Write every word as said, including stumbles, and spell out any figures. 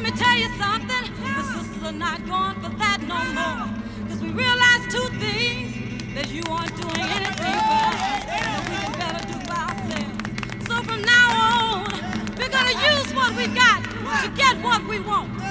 me tell you something. The sisters are not going for that no more. Because we realize two things, that you aren't doing anything for us, that we can better do by ourselves. So from now on, we're going to use what we got to get what we want.